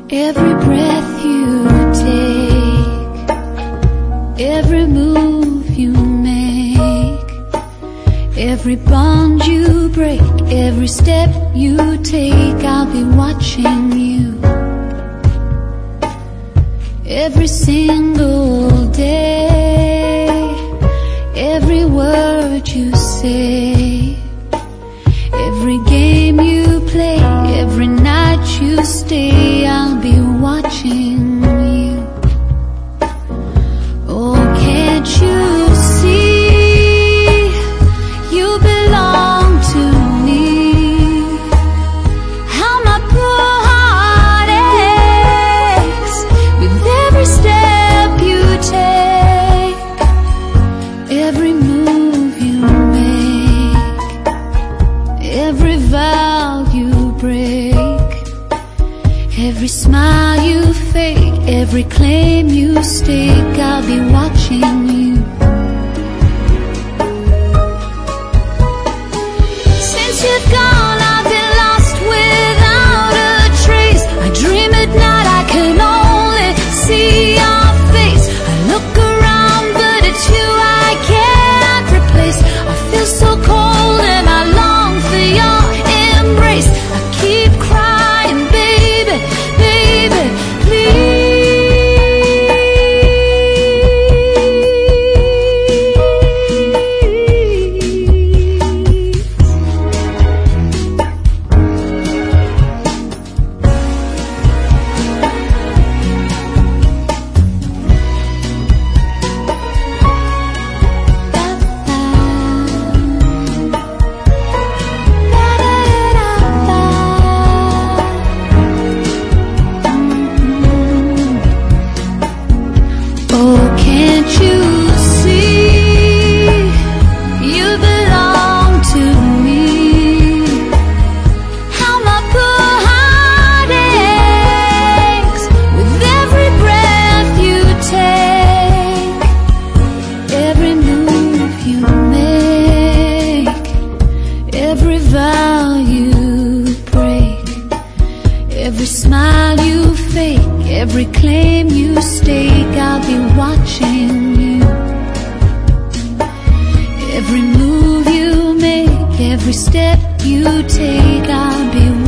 Every breath you take, every move you make, every bond you break, every step you take, I'll be watching you. Every single day, every word you say, every game you play, every night you stay, I'll be watching you. Oh, can't you see you belong to me? How my poor heart aches with every step you take, every move you make, every vow you break, every smile you fake, every claim you stake, I'll be watching you. Since you've gone, I've been lost without a trace. I dream at night, I can only see your face. I look around, but it's you I can't replace. I feel so cold and I long for your embrace. I keep crying, baby, baby, please. Oh, can't you see you belong to me? How my poor heart aches with every breath you take, every move you make, every vow you break, every smile you fake, every claim you stake, I'll be watching you. Every move you make, every step you take, I'll be